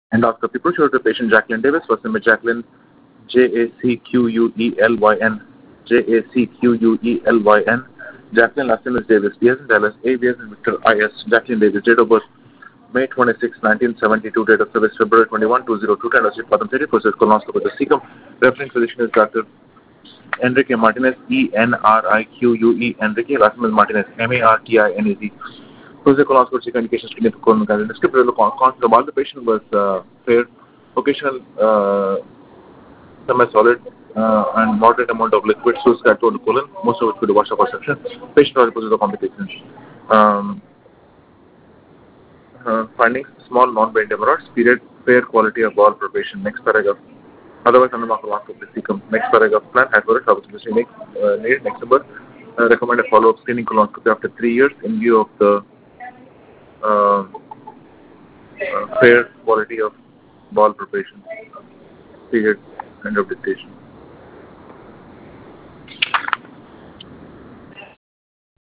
Endoscopy procedure to patient Jacqueline Davis. First name is Jacqueline, Jacqueyn, Jacqueyn. Jacqueline, last name is Davis. B as in Dallas, A, B as in Victor, I-S. Jacqueline Davis, date of birth, May 26, 1972, date of service, February 21, 2002, and Padam City, process colonoscopy with the cecum. Referring physician is Dr. Enrique Martinez, Enrique, Enrique, last name is Martinez, Martinez. Process colonoscopy cecum indications clinical colon cancer. Script while the patient was fair, occasional semi-solid and moderate amount of liquid source to the colon, most of it with the wash of perception. Patient was reported the complications. Um, Findings: small non-brain hemorrhoids, period, fair quality of bowel preparation. Next paragraph. Otherwise, under colonoscopy cecum. Next paragraph. Plan hypertrophy obviously need. Next number. Recommend a follow-up screening colonoscopy after 3 years in view of the fair quality of bowel preparation. Period. End of dictation.